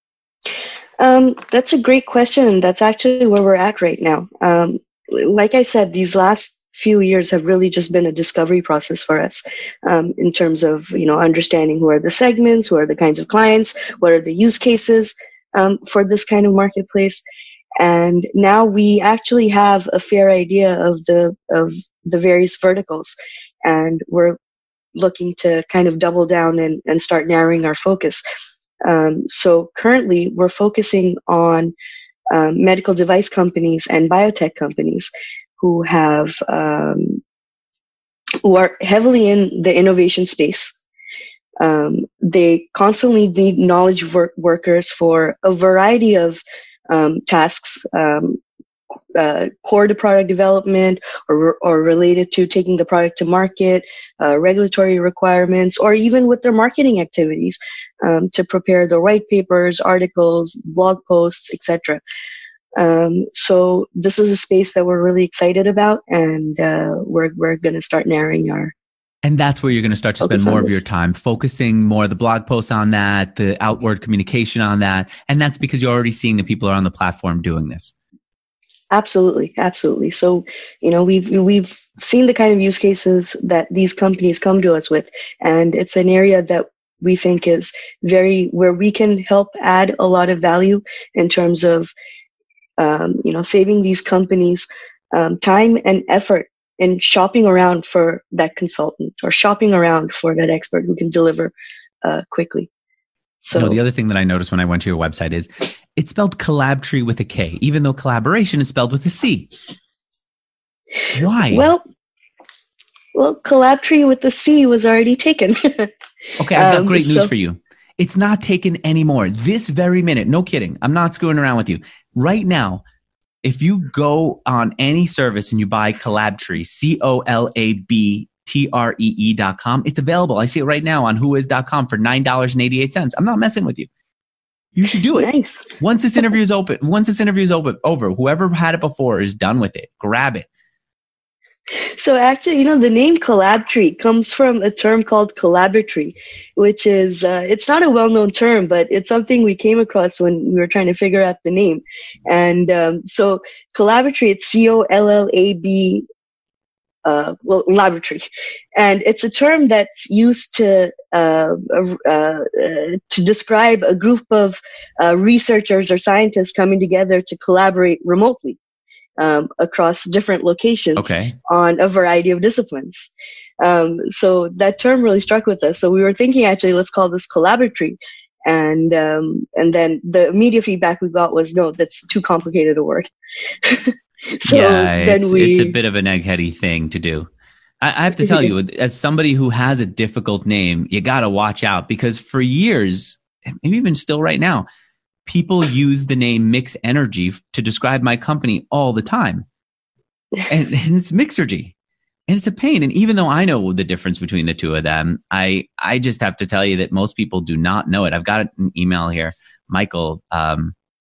Um, that's a great question. That's actually where we're at right now. Um, like I said, these last few years have really just been a discovery process for us um, in terms of, you know, understanding who are the segments, who are the kinds of clients, what are the use cases um, for this kind of marketplace. And now we actually have a fair idea of the of the various verticals, and we're looking to kind of double down and, and start narrowing our focus. Um, so currently we're focusing on um, medical device companies and biotech companies who have, um, who are heavily in the innovation space. Um, they constantly need knowledge work- workers for a variety of um, tasks, um, Uh, core to product development or, or related to taking the product to market, uh, regulatory requirements, or even with their marketing activities um, to prepare the white papers, articles, blog posts, et cetera. Um, so this is a space that we're really excited about, and uh, we're we're going to start narrowing our. And that's where you're going to start to spend more of your time, focusing more of the blog posts on that, the outward communication on that, and that's because you're already seeing the people are on the platform doing this. Absolutely, absolutely. So, you know, we've we've seen the kind of use cases that these companies come to us with, and it's an area that we think is very where we can help add a lot of value in terms of, um, you know, saving these companies um, time and effort in shopping around for that consultant or shopping around for that expert who can deliver uh, quickly. So you know, the other thing that I noticed when I went to your website is it's spelled Collabtree with a K, even though collaboration is spelled with a C. Why? Well, well, Collabtree with the C was already taken. Okay, I've got um, great news so- for you. It's not taken anymore. This very minute, no kidding. I'm not screwing around with you. Right now, if you go on any service and you buy Collabtree, C O L A B T R E E dot com. It's available. I see it right now on whois dot com for nine dollars and eighty-eight cents. I'm not messing with you. You should do it. Nice. Once this interview is open, once this interview is open, over, whoever had it before is done with it. Grab it. So actually, you know, the name Collabtree comes from a term called collaboratory, which is, uh, it's not a well-known term, but it's something we came across when we were trying to figure out the name. And um, so Collaboratory, it's C O L L A B Uh, well, laboratory, and it's a term that's used to uh, uh, uh, to describe a group of uh, researchers or scientists coming together to collaborate remotely um, across different locations okay. on a variety of disciplines. Um, so that term really struck with us. So we were thinking, actually, let's call this collaboratory. And um, and then the immediate feedback we got was, no, that's too complicated a word. So yeah, then it's, we, it's a bit of an eggheady thing to do. I, I have to tell you, as somebody who has a difficult name, you got to watch out, because for years, maybe even still right now, people use the name Mix Energy to describe my company all the time. And, and it's Mixergy. And it's a pain. And even though I know the difference between the two of them, I, I just have to tell you that most people do not know it. I've got an email here. Michael, um,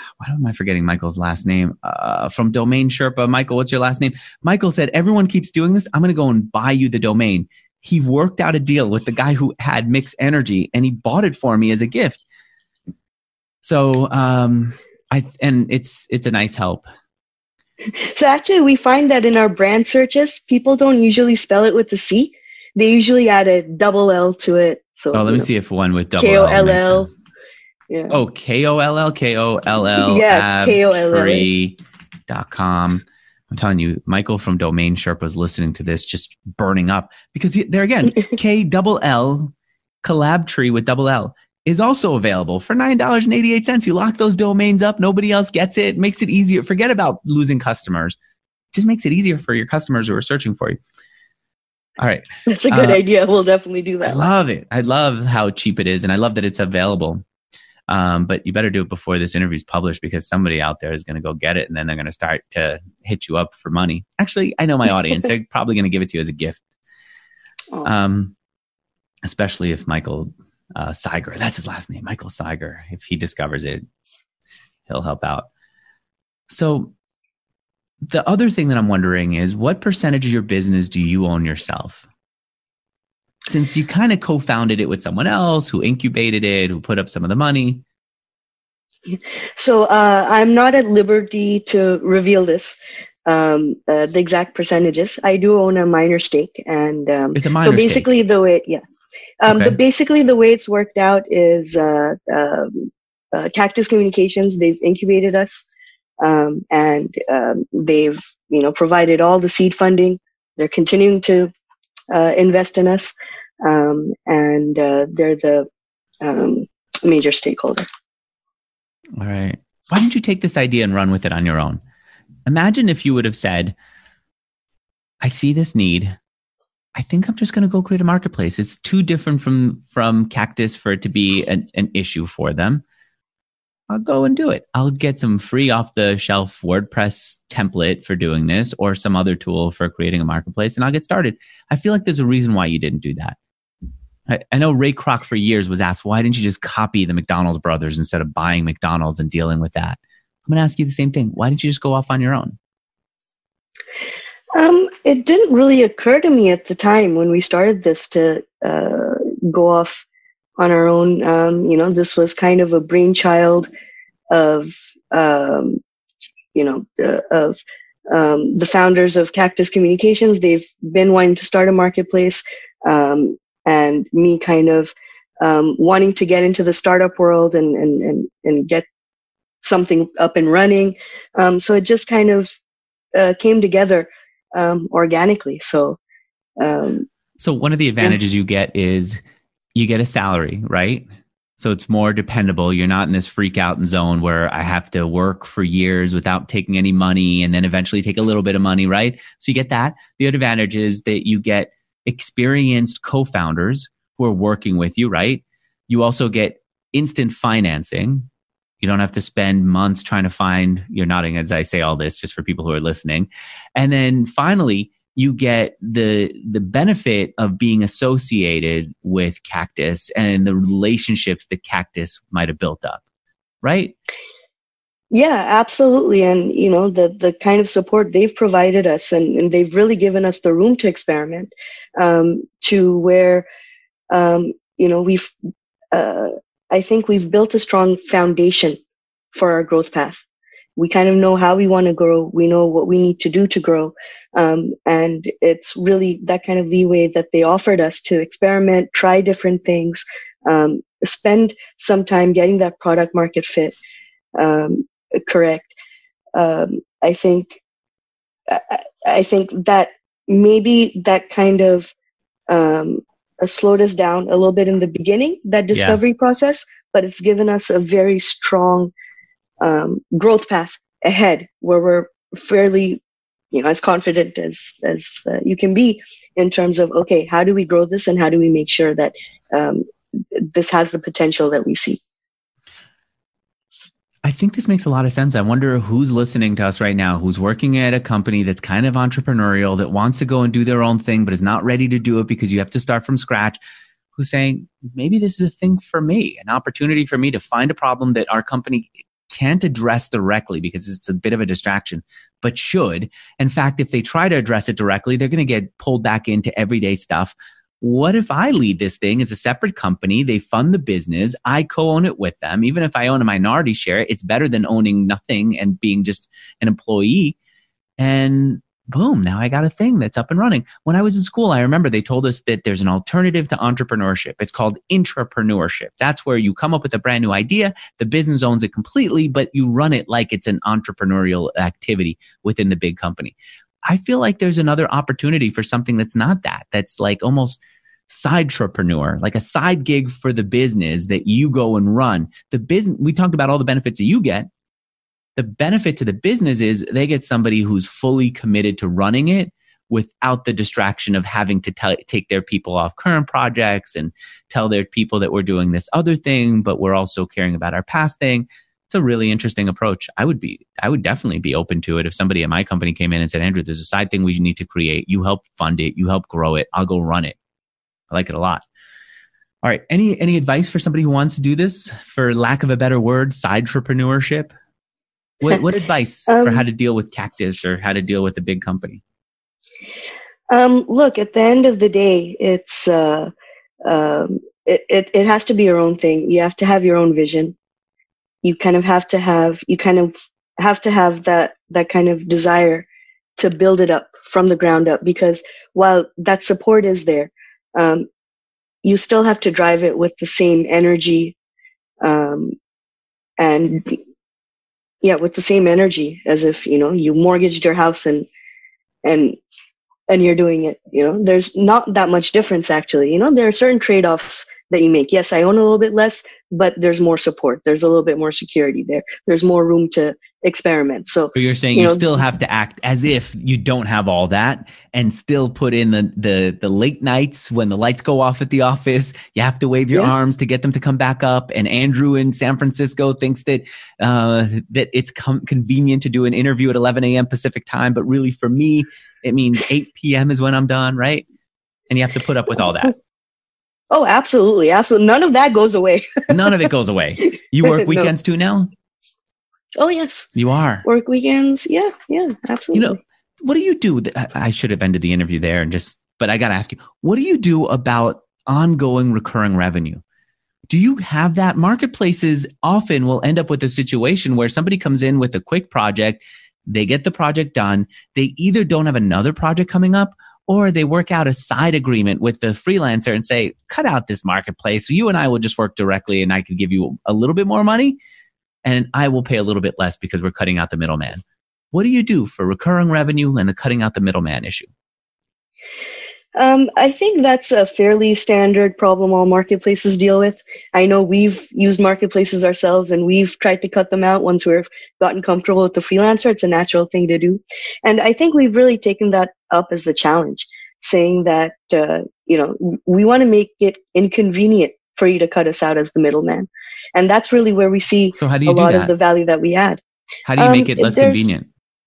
why am I forgetting Michael's last name? Uh, from Domain Sherpa. Michael, what's your last name? Michael said, everyone keeps doing this. I'm going to go and buy you the domain. He worked out a deal with the guy who had Mix Energy, and he bought it for me as a gift. So, um, I and it's it's a nice help. So actually, we find that in our brand searches, people don't usually spell it with a C. They usually add a double L to it. So oh, let me know, see if one with double K O L L. Yeah. Oh, K O L L, K O L L, yeah, K O L L dot com. I'm telling you, Michael from Domain Sherpa is listening to this, just burning up because he, there again, K double L, Collab Tree with double L is also available for nine dollars and eighty-eight cents. You lock those domains up. Nobody else gets it. Makes it easier. Forget about losing customers. It just makes it easier for your customers who are searching for you. All right. That's a good uh, idea. We'll definitely do that. I love it. I love how cheap it is. And I love that it's available. Um, but you better do it before this interview is published because somebody out there is going to go get it and then they're going to start to hit you up for money. Actually, I know my audience. They're probably going to give it to you as a gift. Oh. Um, especially if Michael uh, Seiger, that's his last name, Michael Seiger, if he discovers it, he'll help out. So the other thing that I'm wondering is what percentage of your business do you own yourself? Since you kind of co-founded it with someone else who incubated it, who put up some of the money. So uh, I'm not at liberty to reveal this, um, uh, the exact percentages. I do own a minor stake. And um, it's a minor so basically stake. the way, yeah. Um, okay. the, basically the way it's worked out is uh, um, uh, Cactus Communications, they've incubated us um, and um, they've you know provided all the seed funding. They're continuing to Uh, invest in us, um, and uh, they're the um, major stakeholder. All right. Why didn't you take this idea and run with it on your own? Imagine if you would have said, I see this need. I think I'm just going to go create a marketplace. It's too different from, from Cactus for it to be an, an issue for them. I'll go and do it. I'll get some free off-the-shelf WordPress template for doing this or some other tool for creating a marketplace, and I'll get started. I feel like there's a reason why you didn't do that. I, I know Ray Kroc for years was asked, why didn't you just copy the McDonald's brothers instead of buying McDonald's and dealing with that? I'm going to ask you the same thing. Why didn't you just go off on your own? Um, it didn't really occur to me at the time when we started this to uh, go off on our own. Um, you know, this was kind of a brainchild of, um, you know, uh, of um, the founders of Cactus Communications. They've been wanting to start a marketplace, um, and me kind of um, wanting to get into the startup world and and and, and get something up and running. Um, so it just kind of uh, came together um, organically. So, um, so one of the advantages yeah. you get is you get a salary, right? So it's more dependable. You're not in this freak out zone where I have to work for years without taking any money and then eventually take a little bit of money, right? So you get that. The other advantage is that you get experienced co-founders who are working with you, right? You also get instant financing. You don't have to spend months trying to find, you're nodding as I say all this just for people who are listening. And then finally, you get the the benefit of being associated with Cactus and the relationships that Cactus might have built up, right? Yeah, absolutely. And, you know, the, the kind of support they've provided us and, and they've really given us the room to experiment um, to where, um, you know, we've, uh, I think we've built a strong foundation for our growth path. We kind of know how we want to grow. We know what we need to do to grow. Um, and it's really that kind of leeway that they offered us to experiment, try different things, um, spend some time getting that product market fit um, correct. Um, I think, I, I think that maybe that kind of um, slowed us down a little bit in the beginning, that discovery yeah. process, but it's given us a very strong um, growth path ahead where we're fairly, you know, as confident as, as uh, you can be in terms of, okay, how do we grow this and how do we make sure that um, this has the potential that we see? I think this makes a lot of sense. I wonder who's listening to us right now, who's working at a company that's kind of entrepreneurial, that wants to go and do their own thing, but is not ready to do it because you have to start from scratch, who's saying, maybe this is a thing for me, an opportunity for me to find a problem that our company can't address directly because it's a bit of a distraction, but should. In fact, if they try to address it directly, they're going to get pulled back into everyday stuff. What if I lead this thing as a separate company? They fund the business. I co-own it with them. Even if I own a minority share, it's better than owning nothing and being just an employee. And boom, now I got a thing that's up and running. When I was in school, I remember they told us that there's an alternative to entrepreneurship. It's called intrapreneurship. That's where you come up with a brand new idea. The business owns it completely, but you run it like it's an entrepreneurial activity within the big company. I feel like there's another opportunity for something that's not that. That's like almost sidetrepreneur, like a side gig for the business that you go and run. The business, we talked about all the benefits that you get. The benefit to the business is they get somebody who's fully committed to running it without the distraction of having to t- take their people off current projects and tell their people that we're doing this other thing, but we're also caring about our past thing. It's a really interesting approach. I would be, I would definitely be open to it if somebody at my company came in and said, Andrew, there's a side thing we need to create. You help fund it. You help grow it. I'll go run it. I like it a lot. All right. Any, any advice for somebody who wants to do this, for lack of a better word, sideentrepreneurship? What, what advice um, for how to deal with Cactus or how to deal with a big company? Um, look, at the end of the day, it's, uh, um, it, it, it has to be your own thing. You have to have your own vision. You kind of have to have, you kind of have to have that, that kind of desire to build it up from the ground up, because while that support is there, um, you still have to drive it with the same energy, um, and yeah, with the same energy as if, you know, you mortgaged your house and, and, and you're doing it. You know, there's not that much difference actually. You know, there are certain trade-offs that you make. Yes, I own a little bit less, but there's more support. There's a little bit more security there. There's more room to experiment. So, so you're saying you, you know, still have to act as if you don't have all that and still put in the, the, the late nights when the lights go off at the office. You have to wave your yeah. arms to get them to come back up. And Andrew in San Francisco thinks that, uh, that it's com- convenient to do an interview at eleven a.m. Pacific time. But really for me, it means eight p.m. is when I'm done, right? And you have to put up with all that. Oh, absolutely. Absolutely. None of that goes away. None of it goes away. You work weekends no. too now? Oh, yes. You are. Work weekends. Yeah. Yeah, absolutely. You know, what do you do? I should have ended the interview there and just, but I got to ask you, what do you do about ongoing recurring revenue? Do you have that? Marketplaces often will end up with a situation where somebody comes in with a quick project. They get the project done. They either don't have another project coming up, or they work out a side agreement with the freelancer and say, cut out this marketplace. So you and I will just work directly and I can give you a little bit more money and I will pay a little bit less because we're cutting out the middleman. What do you do for recurring revenue and the cutting out the middleman issue? Um, I think that's a fairly standard problem all marketplaces deal with. I know we've used marketplaces ourselves and we've tried to cut them out once we've gotten comfortable with the freelancer. It's a natural thing to do. And I think we've really taken that up as the challenge, saying that, uh, you know, we want to make it inconvenient for you to cut us out as the middleman. And that's really where we see so how do you a do lot that? of the value that we add. How do you um, make it less convenient?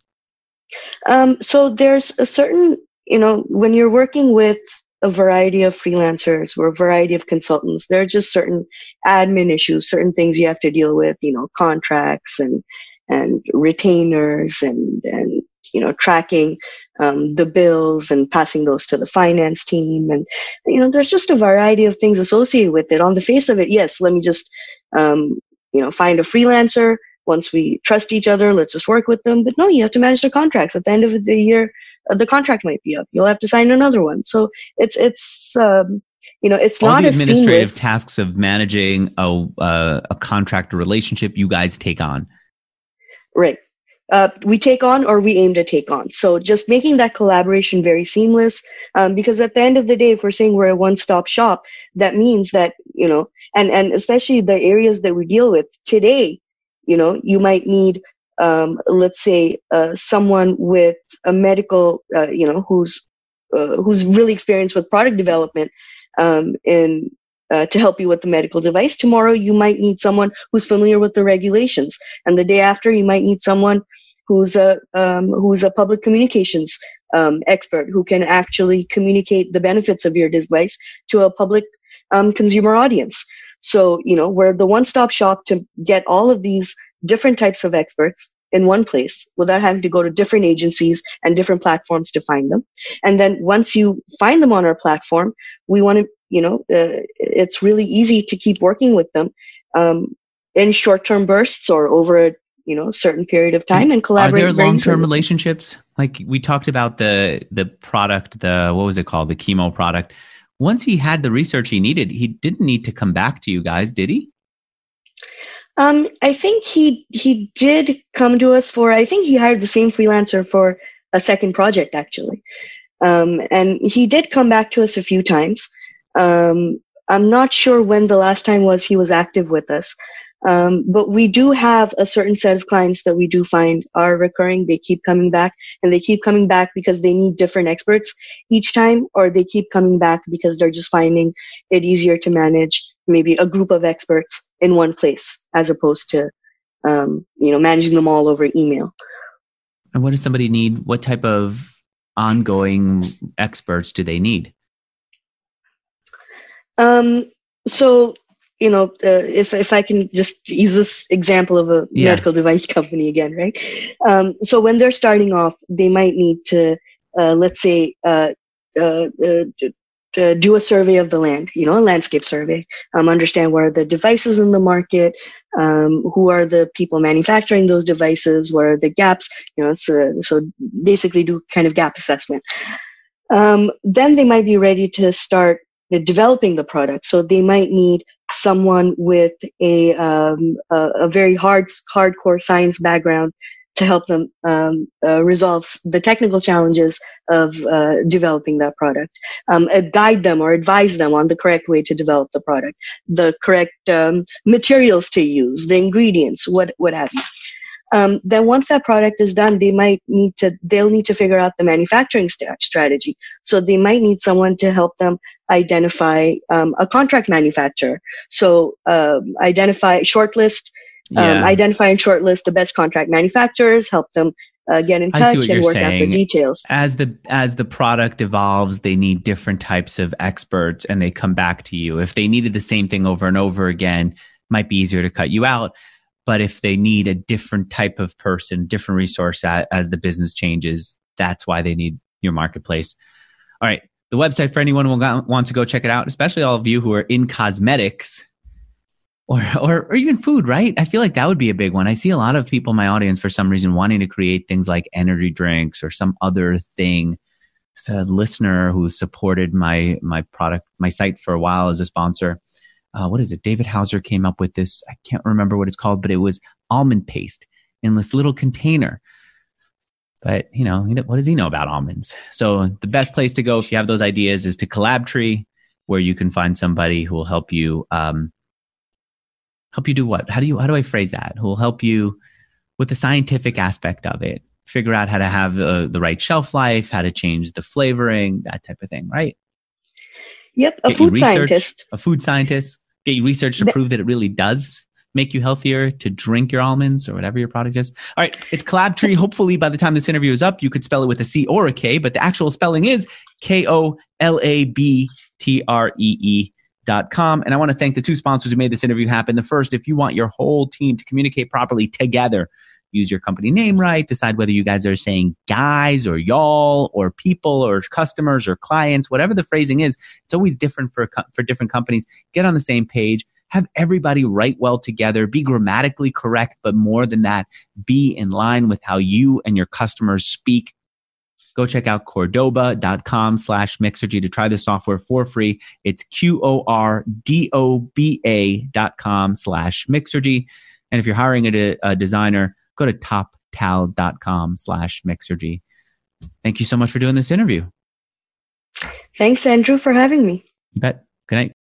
Um, so there's a certain, you know, when you're working with a variety of freelancers or a variety of consultants, there are just certain admin issues, certain things you have to deal with, you know, contracts and, and retainers and, and, you know, tracking, um, the bills and passing those to the finance team. And, you know, there's just a variety of things associated with it. On the face of it, yes, let me just, um, you know, find a freelancer. Once we trust each other, let's just work with them. But no, you have to manage the contracts. At the end of the year, uh, the contract might be up. You'll have to sign another one. So it's, it's, um, you know, it's all not the a administrative seamless tasks of managing a, uh, a contractor relationship you guys take on. Right. Uh, we take on or we aim to take on. So just making that collaboration very seamless, um, because at the end of the day, if we're saying we're a one-stop shop, that means that, you know, and, and especially the areas that we deal with today, you know, you might need, um, let's say, uh, someone with a medical, uh, you know, who's, uh, who's really experienced with product development, um, in, uh, to help you with the medical device. Tomorrow, you might need someone who's familiar with the regulations. And the day after, you might need someone who's a, um, who's a public communications, um, expert who can actually communicate the benefits of your device to a public, um, consumer audience. So, you know, we're the one-stop shop to get all of these different types of experts in one place without having to go to different agencies and different platforms to find them. And then once you find them on our platform, we want to, you know, uh, it's really easy to keep working with them um, in short-term bursts or over a, you know, certain period of time and collaborate. Are there long-term relationships? Like we talked about the the product, the, what was it called? The chemo product. Once he had the research he needed, he didn't need to come back to you guys, did he? Um, I think he he did come to us for, I think he hired the same freelancer for a second project, actually. Um, and he did come back to us a few times. Um, I'm not sure when the last time was he was active with us. Um, but we do have a certain set of clients that we do find are recurring. They keep coming back, and they keep coming back because they need different experts each time, or they keep coming back because they're just finding it easier to manage maybe a group of experts in one place as opposed to, um, you know, managing them all over email. And what does somebody need? What type of ongoing experts do they need? Um, so, you know, uh, if if I can just use this example of a yeah. medical device company again, right? Um, so when they're starting off, they might need to, uh, let's say, uh, uh, uh, to do a survey of the land, you know, a landscape survey, um, understand where are the devices in the market, um, who are the people manufacturing those devices, where are the gaps, you know, so, so basically do kind of gap assessment. Um, then they might be ready to start developing the product. So they might need someone with a, um, a, a very hard, hardcore science background to help them um, uh, resolve the technical challenges of uh, developing that product, um, uh, guide them or advise them on the correct way to develop the product, the correct um, materials to use, the ingredients, what what have you. Um, then once that product is done, they might need to, they'll need to figure out the manufacturing st- strategy. So they might need someone to help them identify um, a contract manufacturer. So um, identify, shortlist, yeah. um, identify and shortlist the best contract manufacturers, help them uh, get in touch and work saying. out the details. As the as the product evolves, they need different types of experts, and they come back to you. If they needed the same thing over and over again, it might be easier to cut you out. But if they need a different type of person, different resource as, as the business changes, that's why they need your marketplace. All right. The website for anyone who wants to go check it out, especially all of you who are in cosmetics or, or, or even food, right? I feel like that would be a big one. I see a lot of people in my audience for some reason wanting to create things like energy drinks or some other thing. So a listener who supported my, my product, my site for a while as a sponsor. Uh, what is it? David Hauser came up with this. I can't remember what it's called, but it was almond paste in this little container. But, you know, what does he know about almonds? So the best place to go if you have those ideas is to Collabtree, where you can find somebody who will help you, um, help you do what? How do you, how do I phrase that? Who will help you with the scientific aspect of it, figure out how to have uh, the right shelf life, how to change the flavoring, that type of thing, right? Yep, a Get food research, scientist. A food scientist. Get you research to prove that it really does make you healthier to drink your almonds or whatever your product is. All right. It's Collabtree. Hopefully by the time this interview is up, you could spell it with a C or a K, but the actual spelling is K O L A B T R E E dot com. And I want to thank the two sponsors who made this interview happen. The first, if you want your whole team to communicate properly together, use your company name right, decide whether you guys are saying guys or y'all or people or customers or clients, whatever the phrasing is, it's always different for, for different companies. Get on the same page, have everybody write well together, be grammatically correct, but more than that, be in line with how you and your customers speak. Go check out Cordoba.com slash Mixergy to try the software for free. It's Q O R D O B A dot com slash Mixergy. And if you're hiring a, a designer, go to toptal.com slash Mixergy. Thank you so much for doing this interview. Thanks, Andrew, for having me. You bet. Good night.